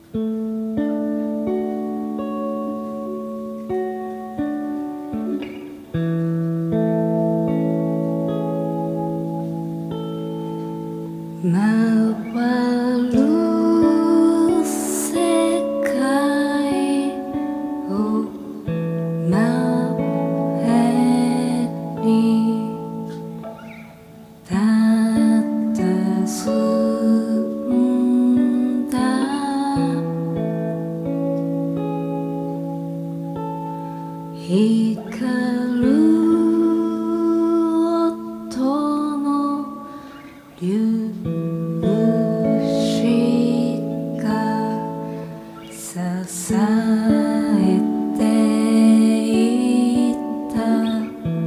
回る世界を前にたたずんだ光る音の粒子が支えていた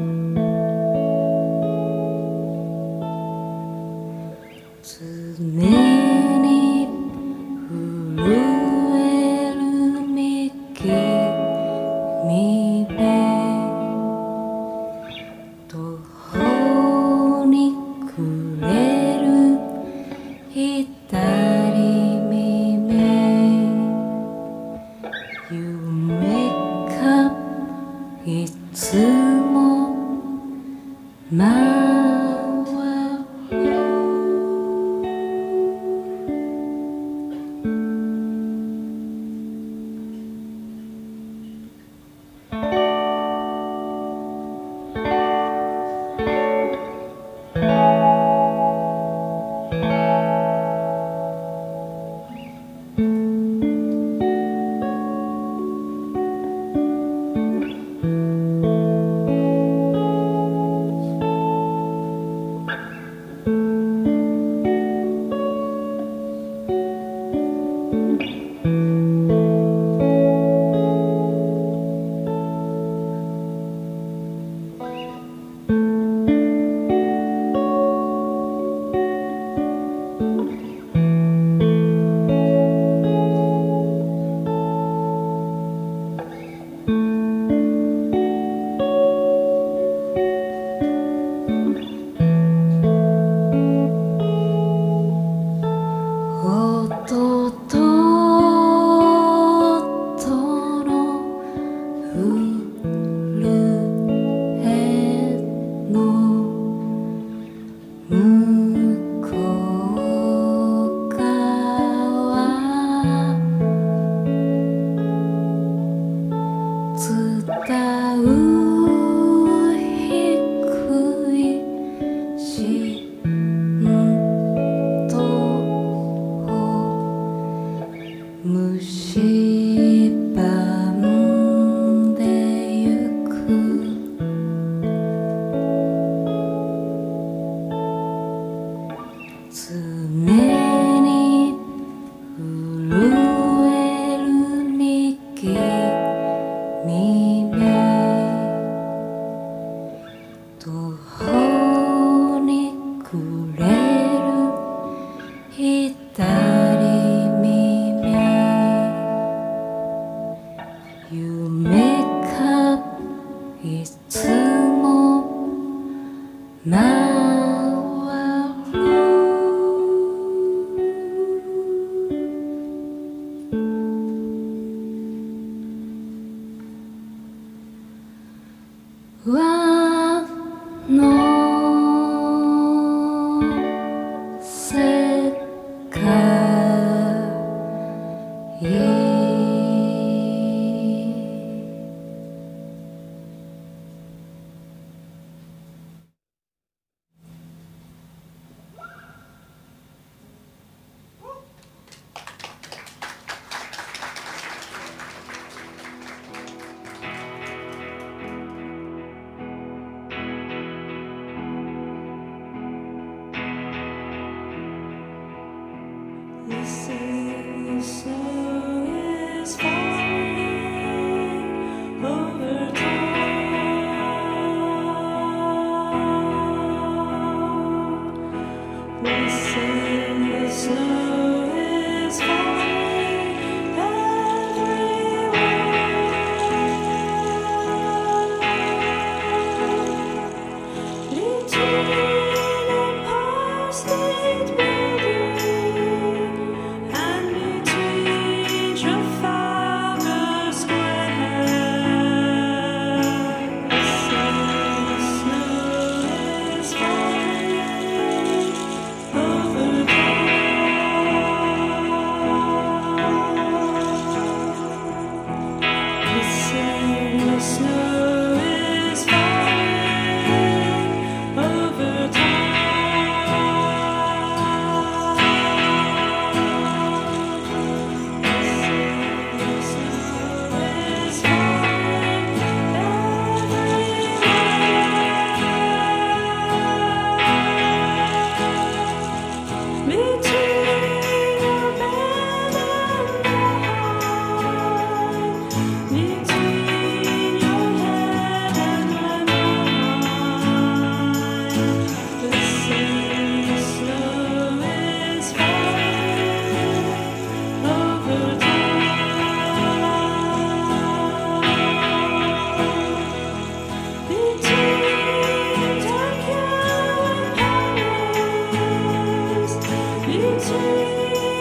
常に震える右耳途方に暮れる左耳夢がいつも回る音と音の震えの向こう側伝う低い震蝕んでゆく常に震える右耳途方に暮れる左耳夢がいつも回る輪の世界State building and between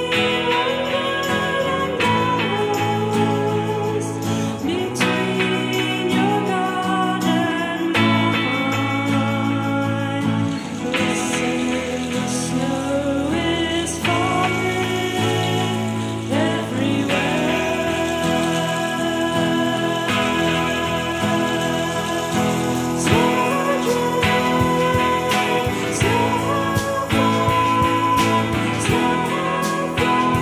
between your garden and mine. Listen, the snow is falling everywhere. Snow, snow, snow,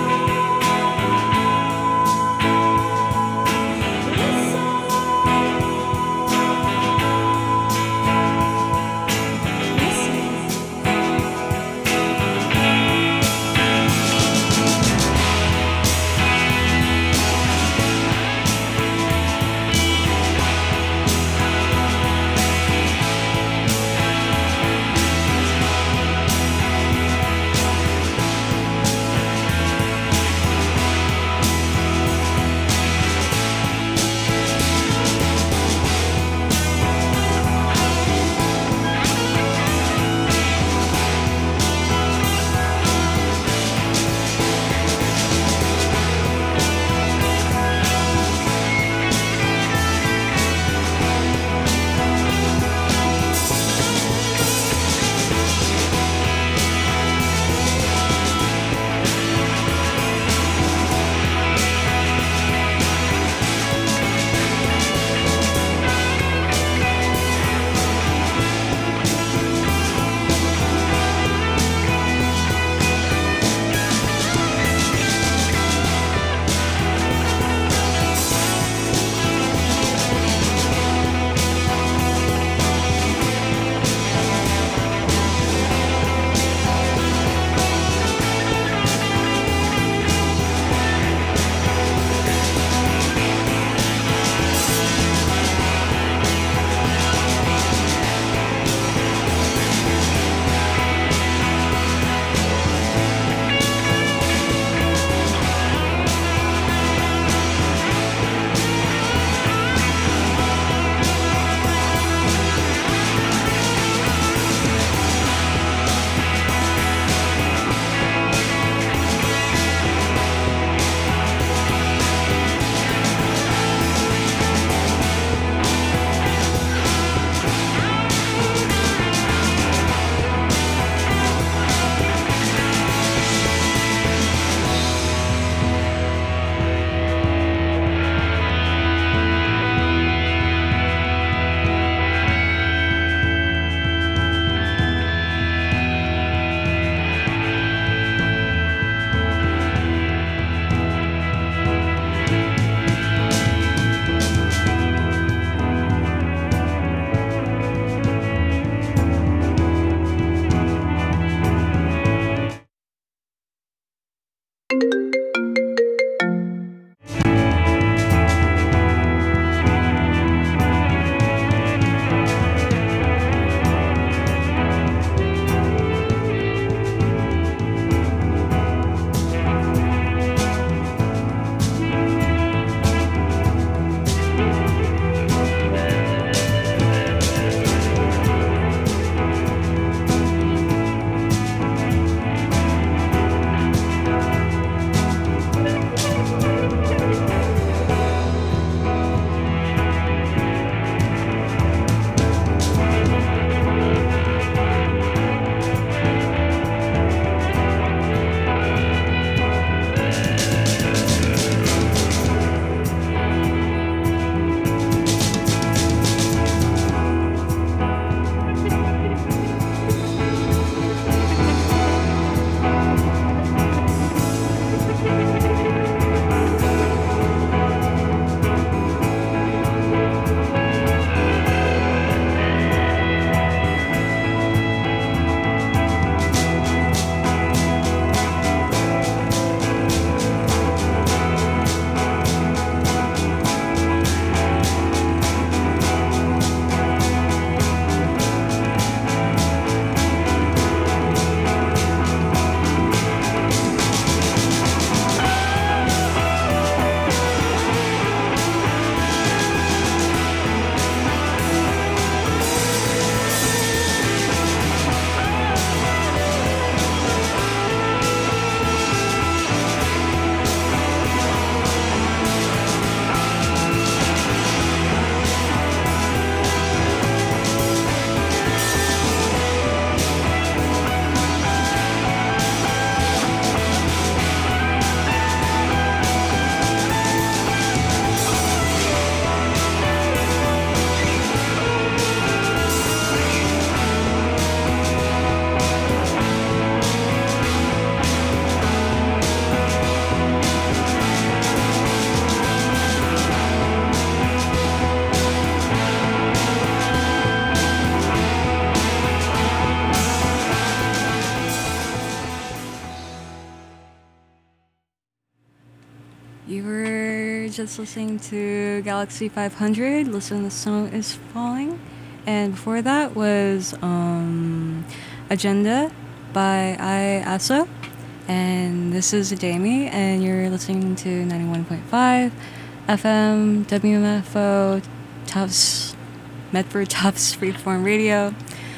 You were just listening to Galaxy 500, Listen, the Snow is Falling. And before that was Agenda by IASA. And this is Adami, and you're listening to 91.5 FM, WMFO, Tufts, Medford Tufts Freeform Radio.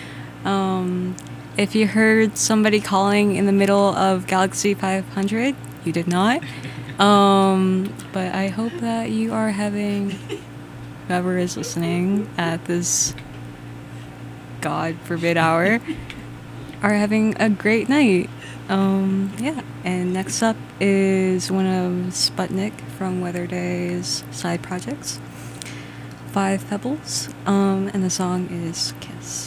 If you heard somebody calling in the middle of Galaxy 500, you did not. But I hope that you are having, whoever is listening at this God forbid hour, are having a great night. Yeah. And next up is one of Sputnik from Weather Day's side projects, Five Pebbles. And the song is Kiss.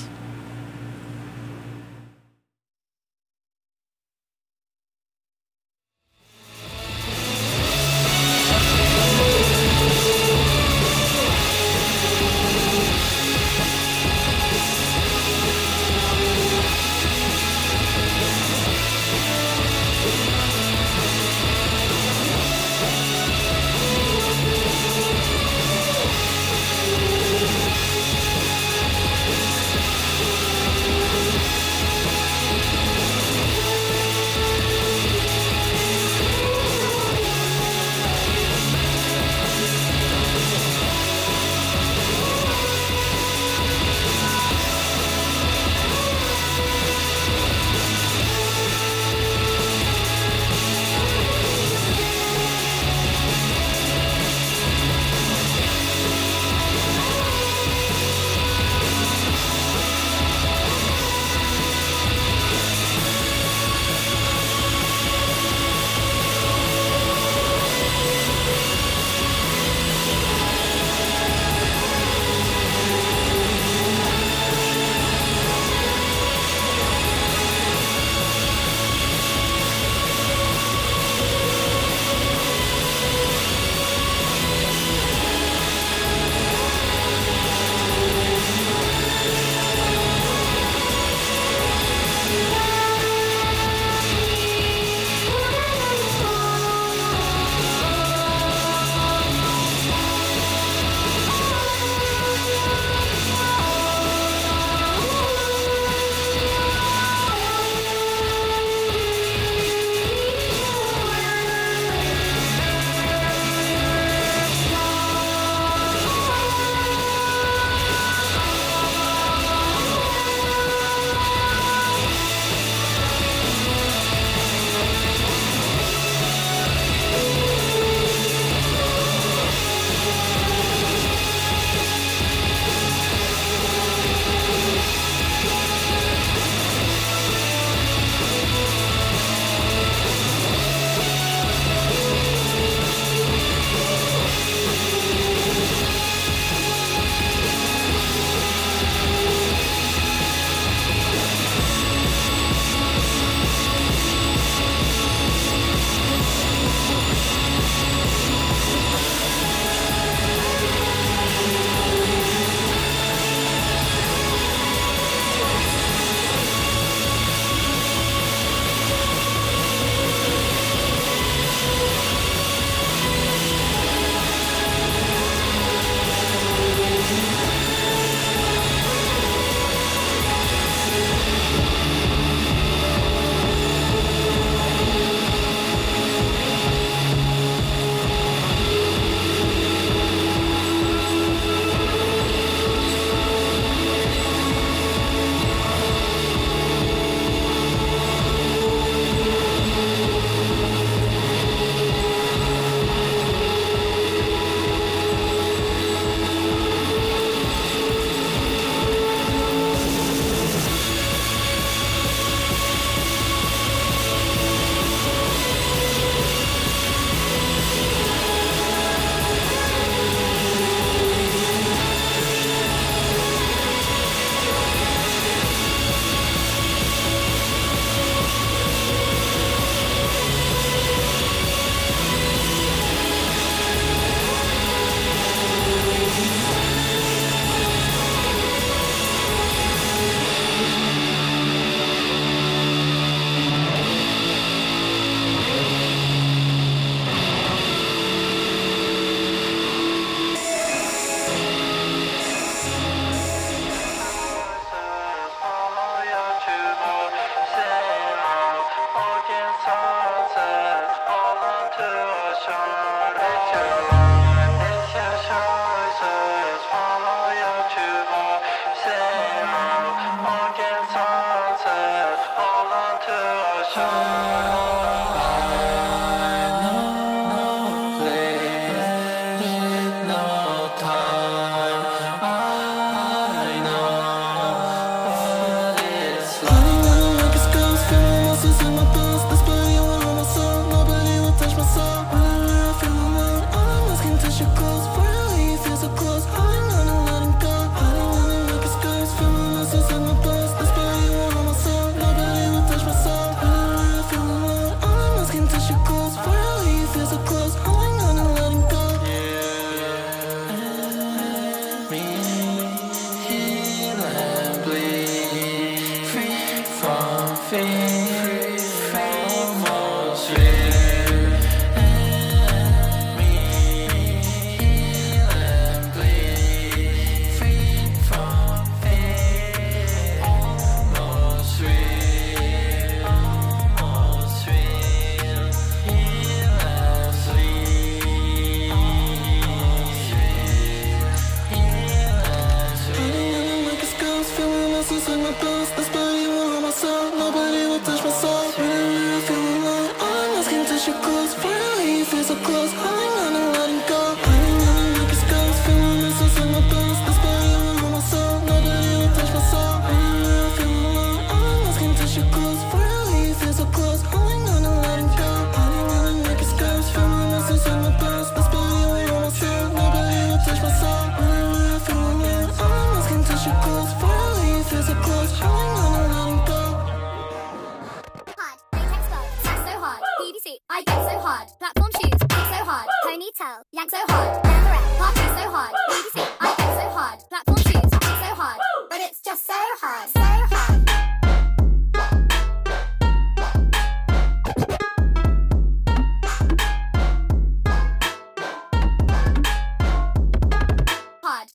close. Finally, you feel so close. Holding on and letting go. Hiding on the naked scars. Feeling missiles in my bones. This body will my soul. Nobody will touch my soul. I'm feeling alone. All I know can touch your clothes. Finally, you feel so close. Holding on and letting go. Hiding on the naked scars. Feeling missiles in my bones. This body will my soul. Nobody will touch my soul. I'm feeling alone. All I know can touch your clothes. Finally, you feel so close. Holding on and letting go. Hard, latex glove, sack so hard, PVC, I get so hard, platform shoes, kick so hard, ponytail, yank so hard, leatherette, party so hard, PVC, I get so hard, platform shoes, kick so hard, but it's just so hard, so hard. Hard.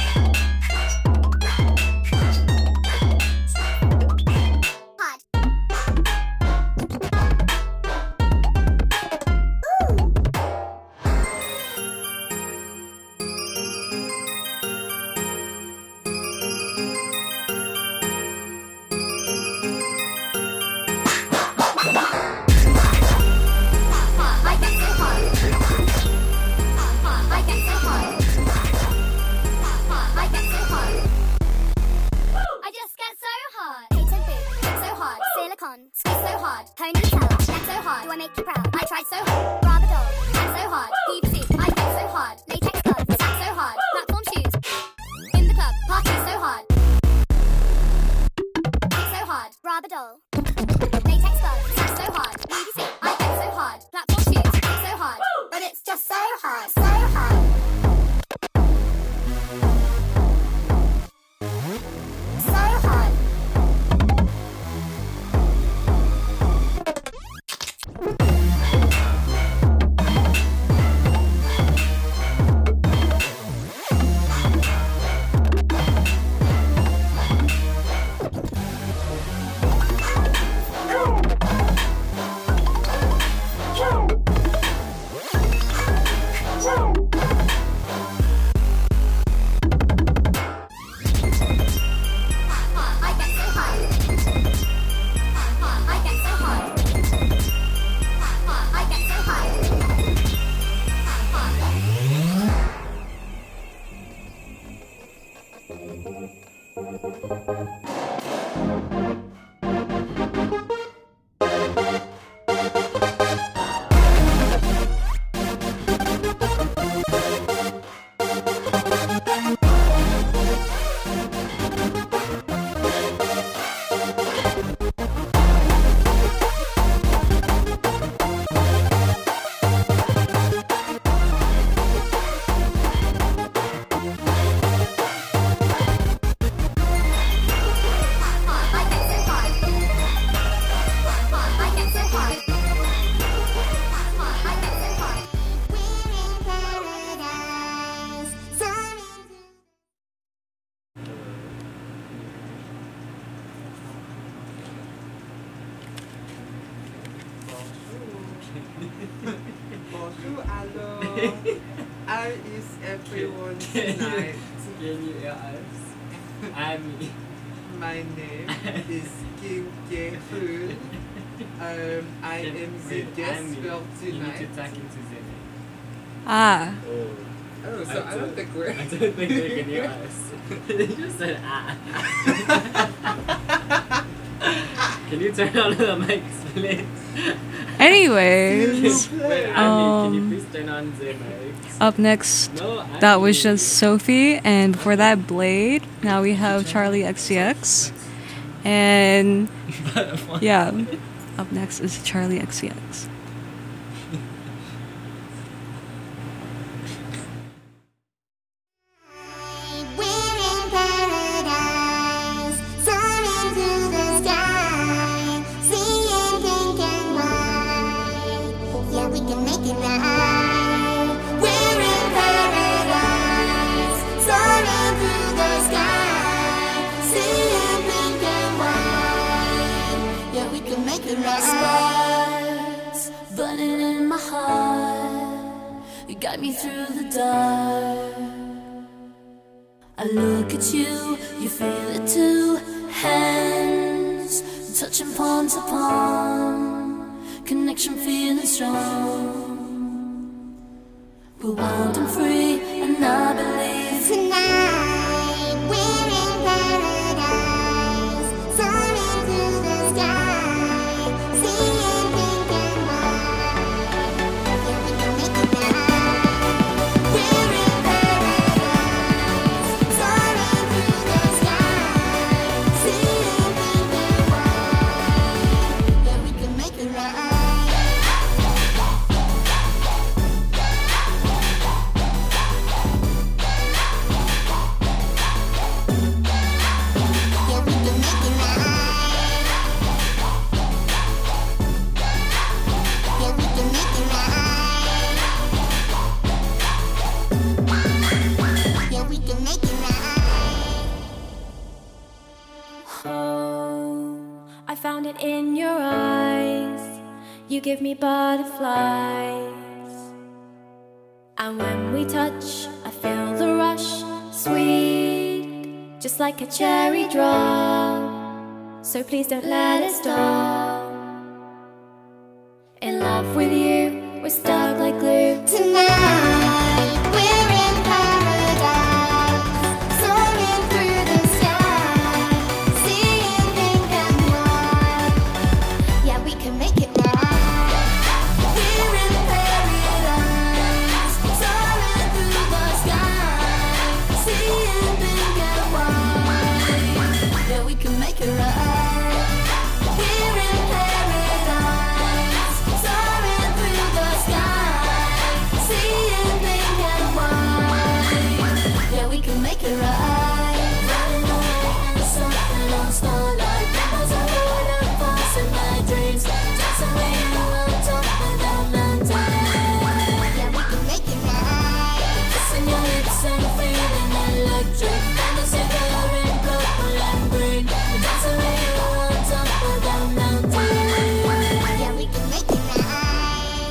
Hard. I get so hard. I get so hard. I get so hard. I just get so hard. Patent boot, kick so hard. Silicone, squeeze so hard. Ponytail, yank so hard. Do I make you proud? I tried so hard. Rubber doll, yank so hard. PVC, I get so hard. Latex gloves, sack so hard. Platform shoes. In the club, party so hard. Kick so hard. Rubber doll. Latex gloves, sack so hard. PVC, I get so hard. Platform shoes, kick so hard. But it's just so hard, so hard. So hard. I get so hard. I get so hard. I get so Bonjour, hello. How is everyone tonight? Can you hear us? Ami. My name is Kim Jae-hoon. I am the guest Ami, for you need to tonight. talk into Zene. Ah, Oh, so I don't think we're. I don't think they can hear us. They just said ah. Can you turn on the mic, please? anyways, Wait, Ami, can you please turn on the mic? up next, No, that was Ami. just Sophie, and before that, Blade. Now we have Charlie XCX, and yeah, up next is Charlie XCX. We're in paradise, soaring through the sky, seeing pink and white. Yeah, we can make it right. We're in paradise, soaring through the sky, seeing pink and white. Yeah, we can make it right. Sparks burning in my heart. You guide me through the dark. I look at you, you feel it too. Hands touching palm to palm. connection feeling strong. We're wild and free, and I believe Tonight we're in paradise, soaring through the sky, seeing pink and white. Yeah, we can make it right. We're in paradise, soaring through the sky, seeing pink and white. Yeah, we can make it right. Yeah, we can make it right. Yeah, we can make it right. Yeah, we can make it right. Oh, I found it in your eyes. You give me butterflies. And when we touch, I feel the rush, sweet, just like a cherry drop. So please don't let it stop. In love with you, we're stuck like glue. Tonight we're in paradise, soaring through the sky, seeing pink and white. Yeah, we can make it right. We're in paradise, soaring through the sky, seeing pink and white. yeah, we can make it right. We're in paradise, soaring through the sky, seeing pink and white. Yeah, we can make it right. Running away and something on starlight. There's a waterfalls in my dreams. Dancing way on top of the mountain. Yeah, we can make it right. Kissing your lips and feeling electric. Fantasy color in purple and green. Dancing way on top of the mountain. Yeah, we can make it right.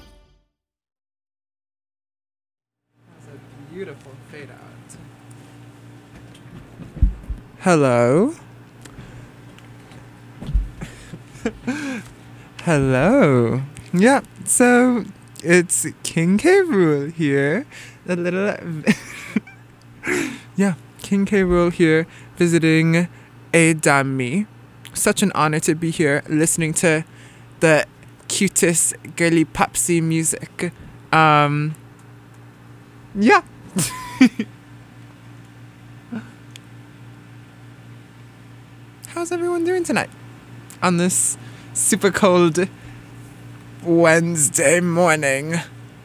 That's a beautiful fade out. Hello. Hello. Yeah, so it's King K. Rool here. A little yeah, King K. Rool here visiting Adami. Such an honor to be here listening to the cutest girly popsy music. Yeah. How's everyone doing tonight? On this super cold Wednesday morning.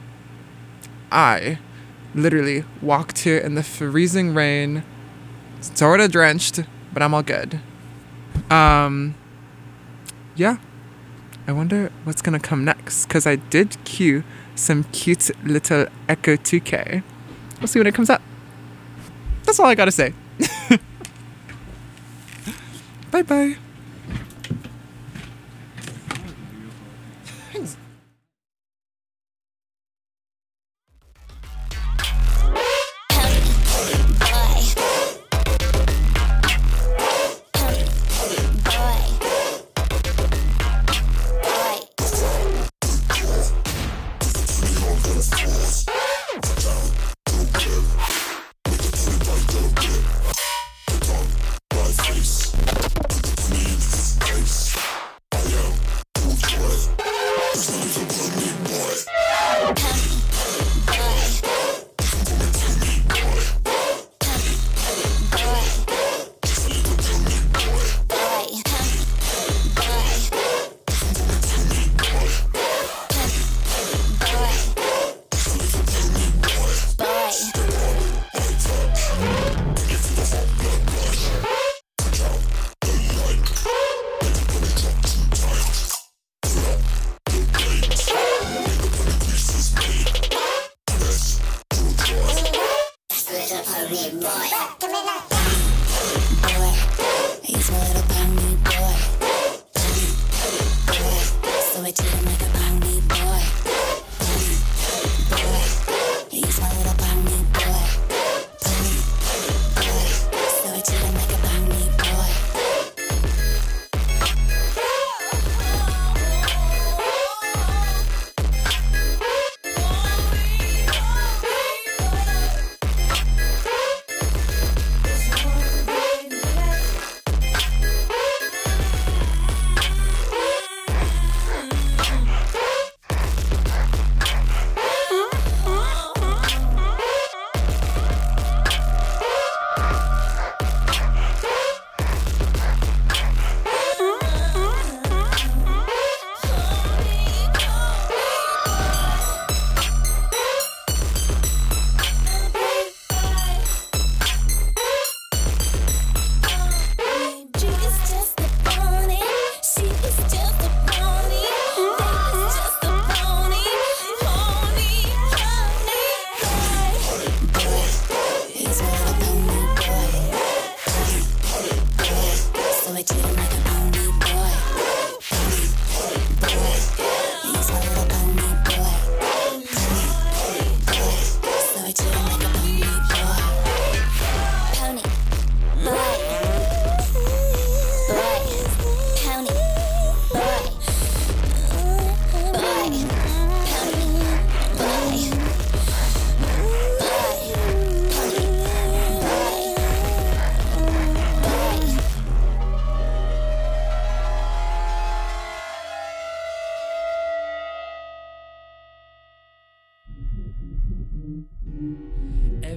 I literally walked here in the freezing rain, sort of drenched, but I'm all good. Yeah. I wonder what's gonna come next, because I did cue some cute little Echo 2K. We'll see when it comes up. That's all I gotta say. Bye bye.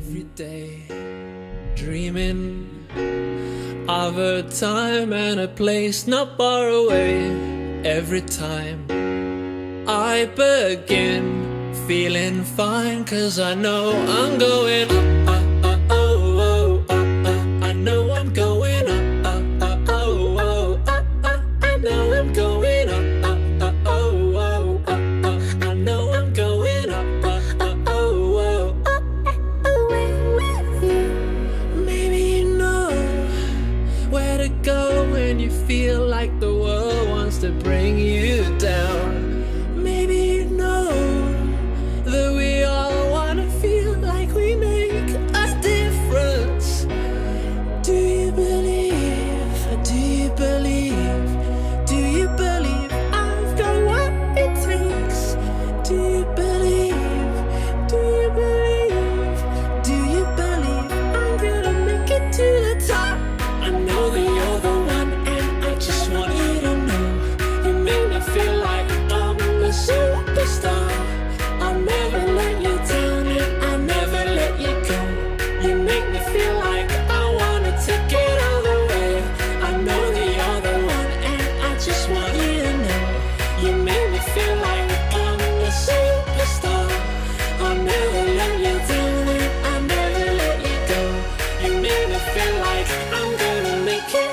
every day, dreaming of a time and a place not far away. Every time I begin feeling fine, 'cause I know I'm going up, I know I'm going up, I know I'm going up, I know I'm going up, maybe you know where to go when you feel like the world wants to bring you down. Maybe you know that we all wanna feel like we make a difference. Do you believe? Do you believe? Do you believe I've got what it takes? Do you believe? Do you believe? Do you believe I'm gonna make it to the top? I know that you're the one, and I just want you to know you make me feel like I'm a superstar. I'll never let you down, and I'll never let you go. You make me feel like I wanna take it all the way. I know that you're the one, and I just want you to know you make me feel like I'm a superstar. I'll never let you down, and I'll never let you go. You make me feel like I'm gonna make it.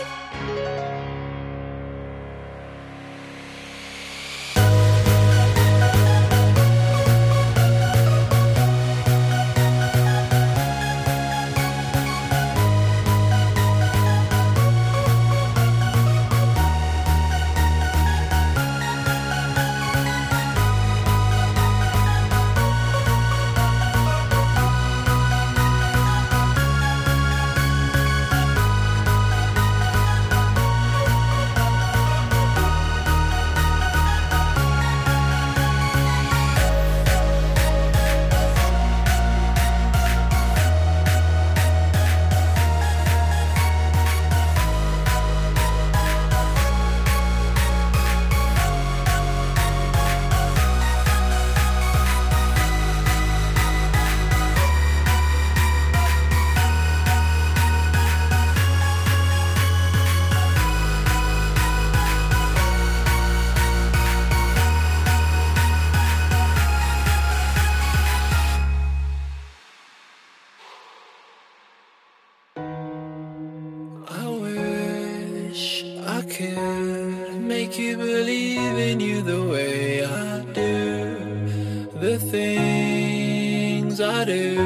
I wish I could make you believe in you the way I do. The things I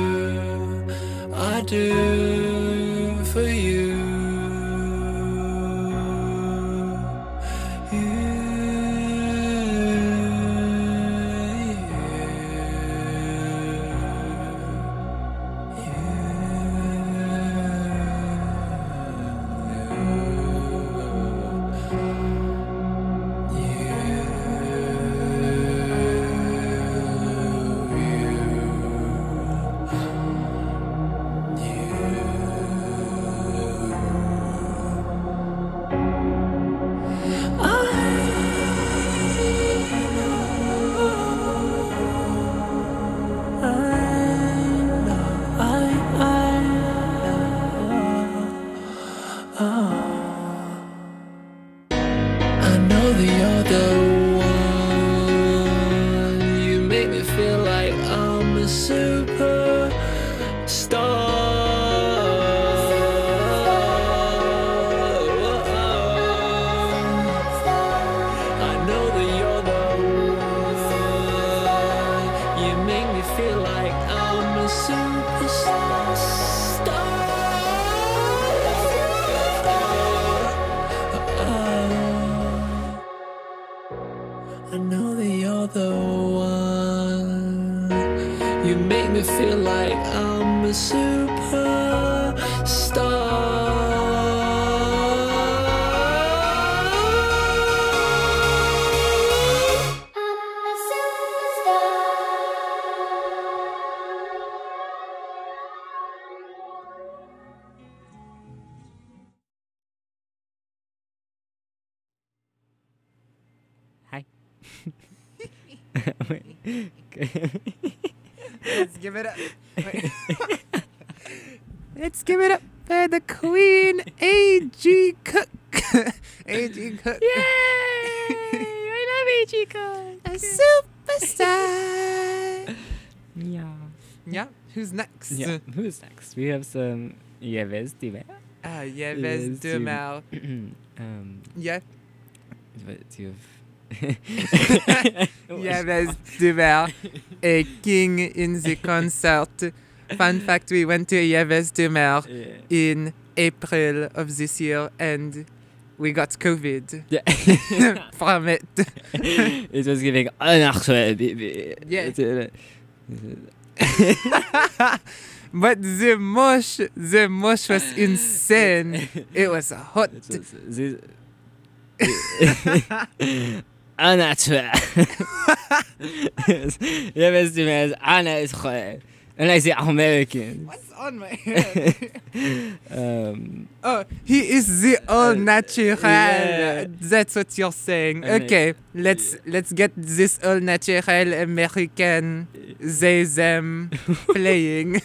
do for you. I know that you're the one. You make me feel like I'm a superstar. I know that you're the one. You make me feel like I'm a superstar. I know that you're the one. You make me feel like I'm a Hi. Let's give it up. Wait. Let's give it up for the Queen, A.G. Cook. A.G. Cook. I love A.G. Cook. A superstar. Yeah. Yeah. Who's next? Yeah. Who's next? We have some Yves Dumer. Yves Dumer. Yeah. What do you have? Yves Dumer, a king in the concert. Fun fact, we went to Yves Dumer in April of this year and we got COVID from it. It was giving an actual baby. Yeah. But the mosh was insane. It was hot. أنا أتوقع يا بس دماغ أنا أدخل أنا زي American. What's on my head? Oh, he is the all natural. Yeah. That's what you're saying. Okay, let's get this all natural American they them playing.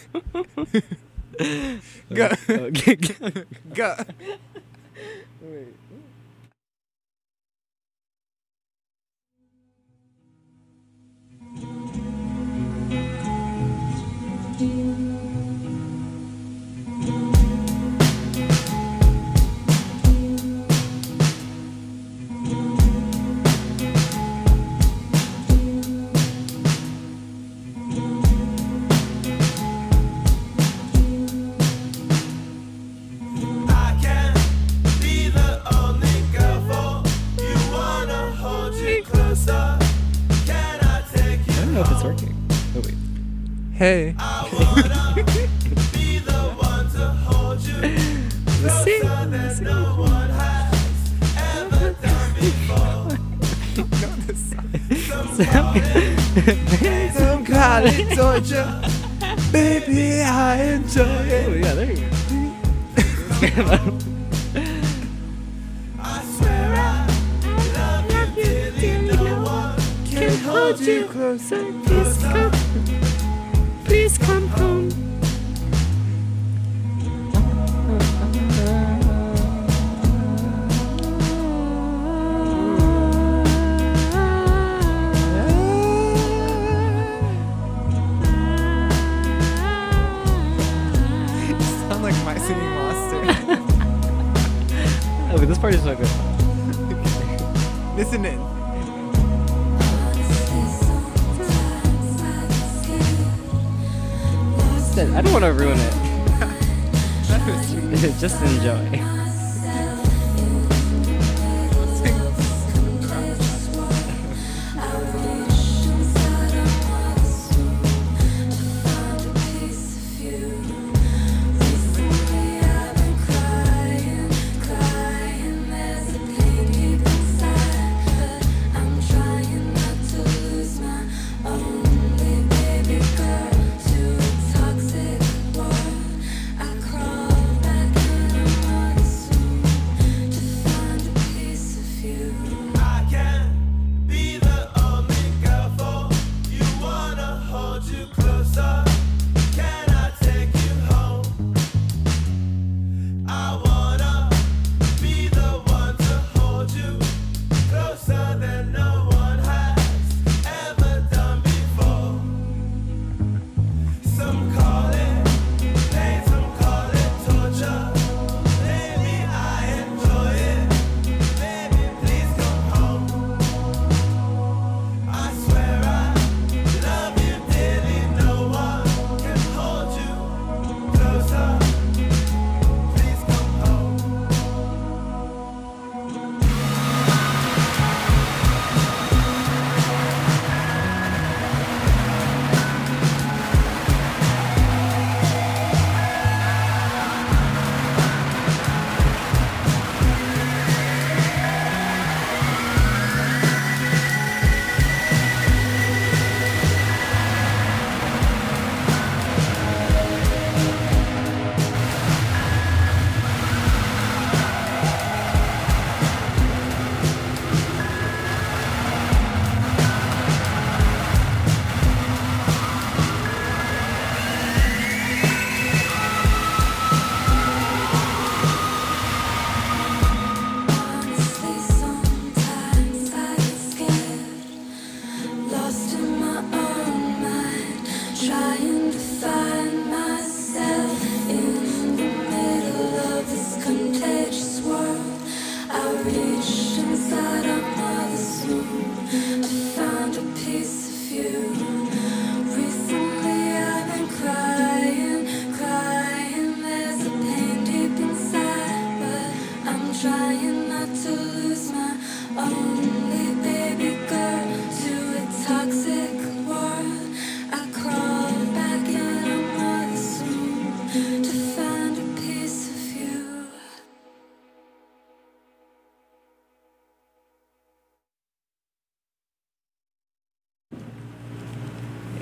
Go. Okay. Go. Hey. Some college torture. Baby, I enjoy it. Oh, yeah, there you go. I swear I love you till no one can hold you closer. Please come home. You sound like my singing master. Oh, but this part is so good. Listen in. I don't want to ruin it. Just enjoy.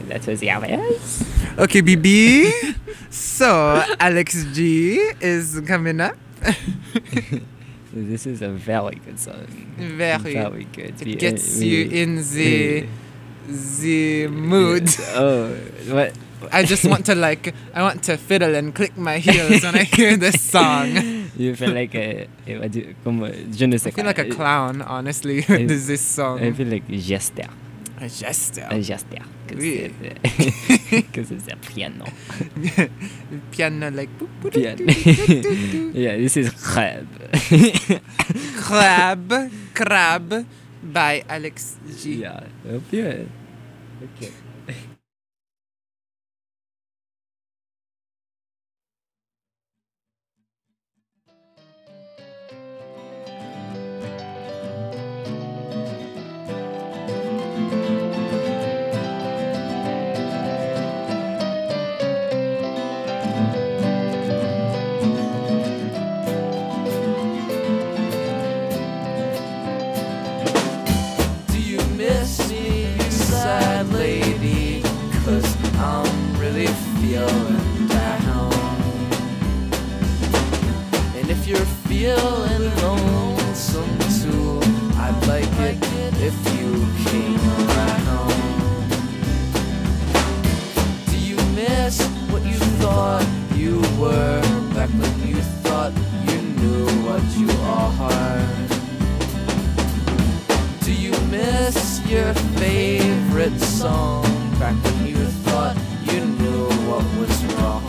That was Yavez. Okay, BB. So, Alex G is coming up. This is a very good song. Very. good. It gets you in the mood. Oh, what? I just want to I want to fiddle and click my heels when I hear this song. You feel like comme je ne sais I feel quoi. like a clown, honestly, with this song. I feel like jester. A jester. Jester. Oui. Because it's a piano. Piano like... Piano. Yeah, this is Crab. Crab by Alex G. Yeah, yeah. Okay. Do you miss me, you sad lady? 'Cause I'm really feeling down. And if you're feeling lonesome too, I'd like it if you came around. Do you miss what you thought you were back when you thought you knew what you are? Do you miss your favorite song back when you thought you knew what was wrong?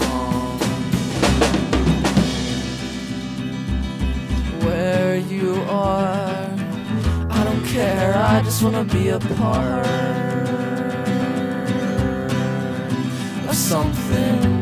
Where you are, I don't care, I just wanna be a part of something.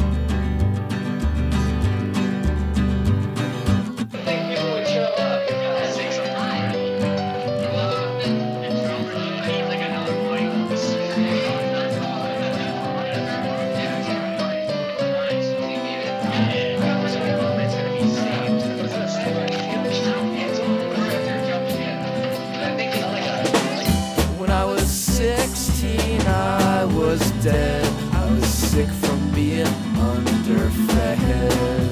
When I was 16, I was dead. I was sick from being underfed.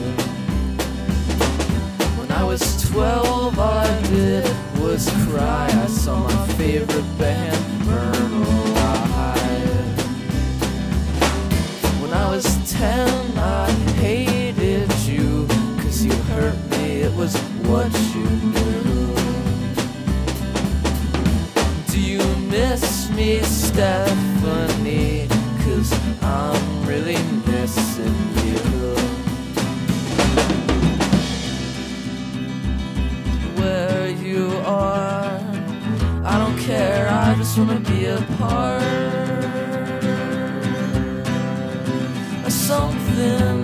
When I was 12, all I did was cry. I saw my favorite band burn alive. When I was 10, I hated you, 'cause you hurt me, it was what you knew. Do you miss me, Stephanie? 'Cause I'm really missing you. Where you are, I don't care, I just wanna be a part of something.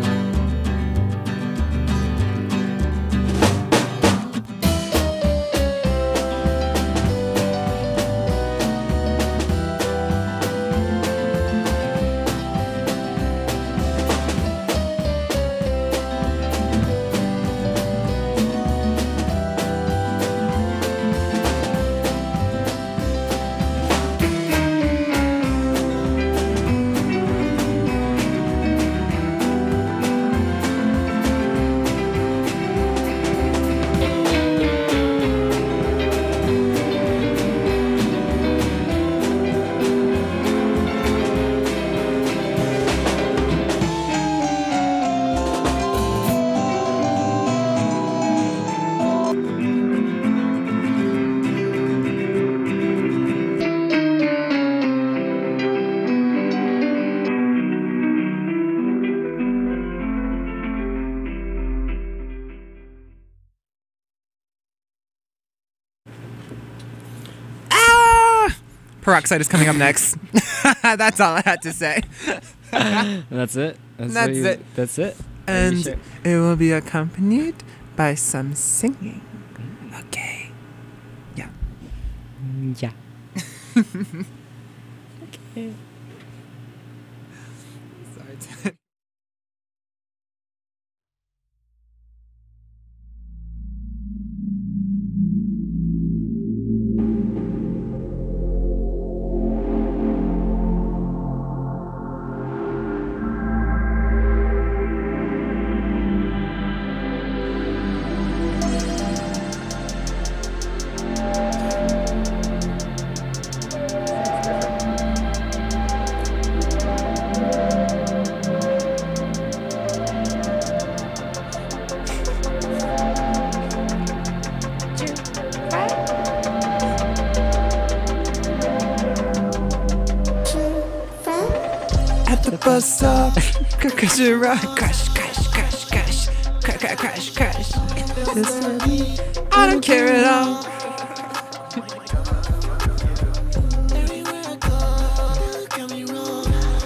Peroxide is coming up next. That's all I had to say. That's it. That's it. That's it. And Sure. it will be accompanied by some singing. Okay. Yeah. Yeah. Okay. Sorry. at the bus stop. Crash and rock, crash, crash, crash, crash, crash, crash, crash. I don't care at all. Everywhere I go, got me wrong.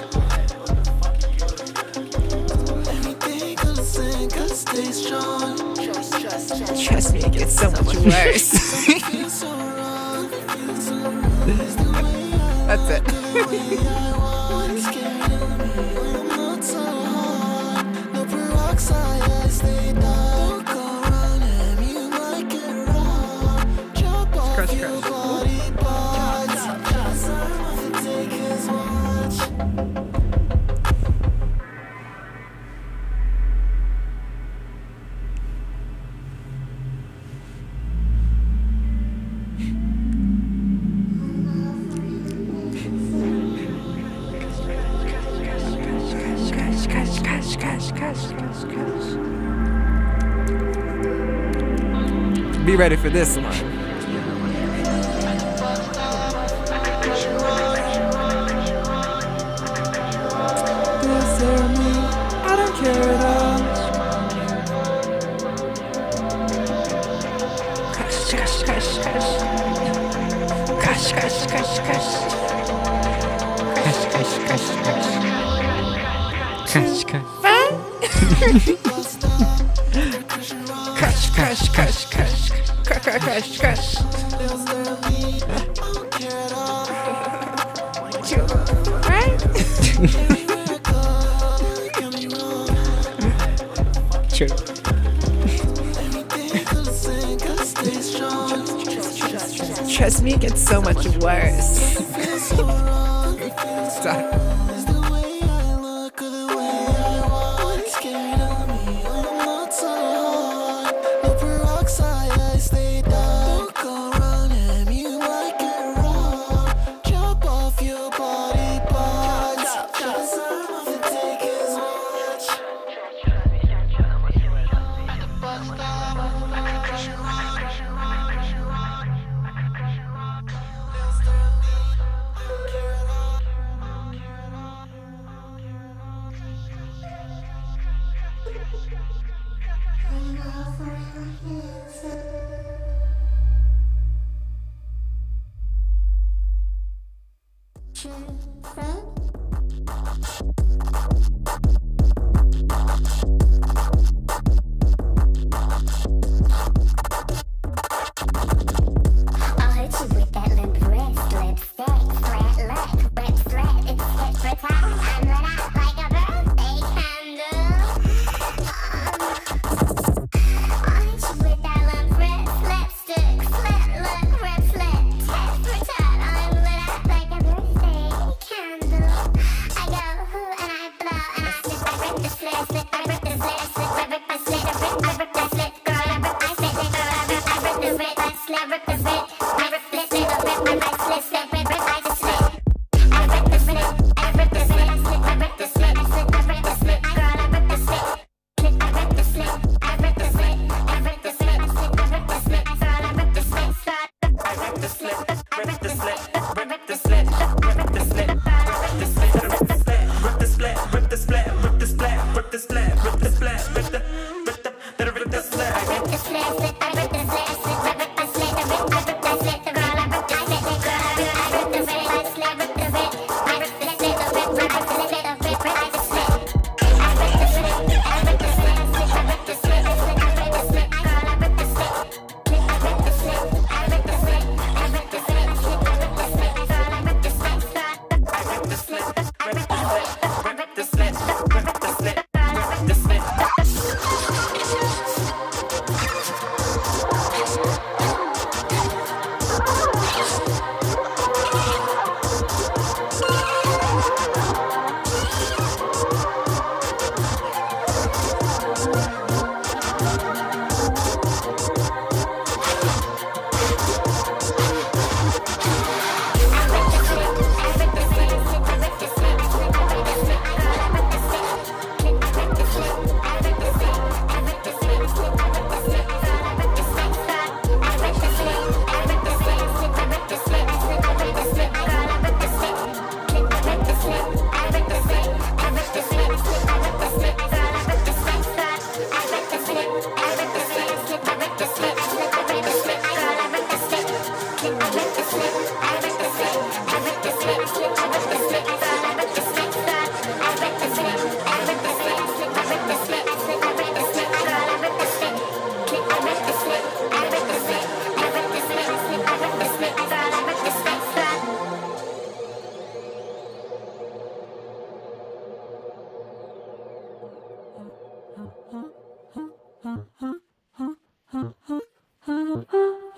Everything gotta sing, gotta stay strong. Trust me, it gets so much worse. Feel so wrong. That's it. No peroxide, I stay down. Go around and you might get wrong. Jump off Crush, your crush. body parts. Someone take his watch. Be ready for this one. I don't care at all. Crash, crash, crash, crash. Crash, crash, crash, crash. Crash, crash, crash, crash. Crash, crash. Crash, crash, crash, crash. Crash, crash, crash, crash. True. Trust me, it gets so much worse. Stop. Slip.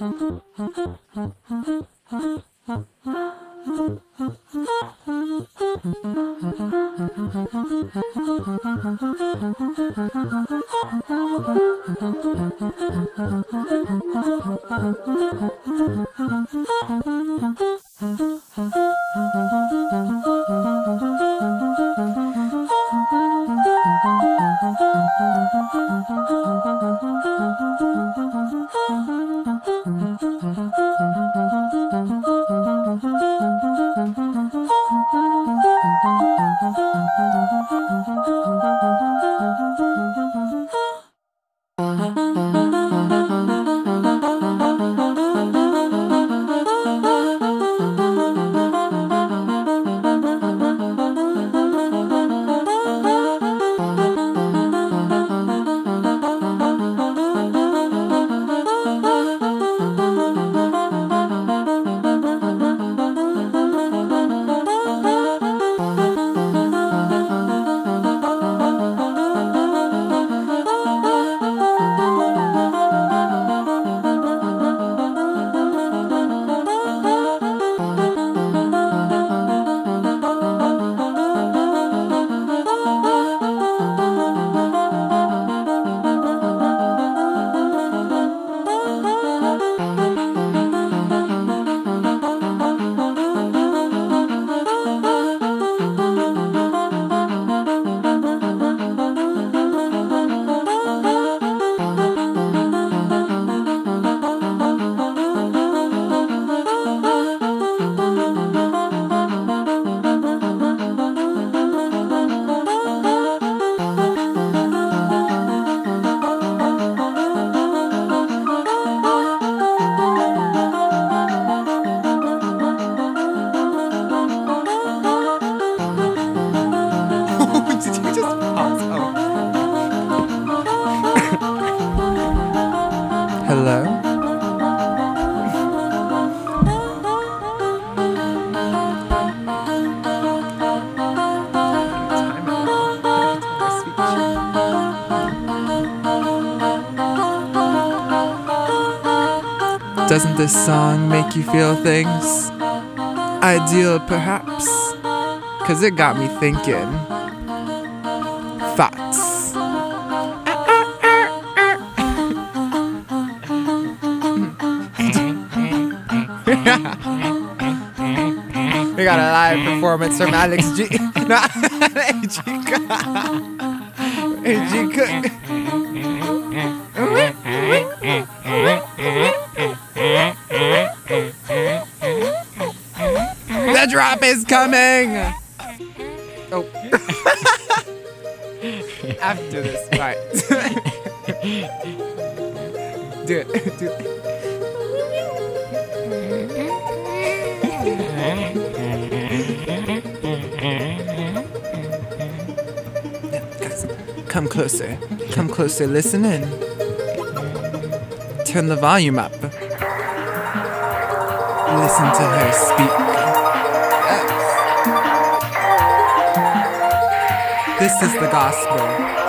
Did you just pause? Oh. Hello? Doesn't this song make you feel things? Ideal, perhaps? 'Cause it got me thinking. Thoughts. We got a live performance from Alex G. No, AG Cook. AG Cook. The drop is coming! Oh. After this, alright. Do it. Do it. Guys, come closer. Come closer, listen in. Turn the volume up. Listen to her speak. Yes. This is the gospel.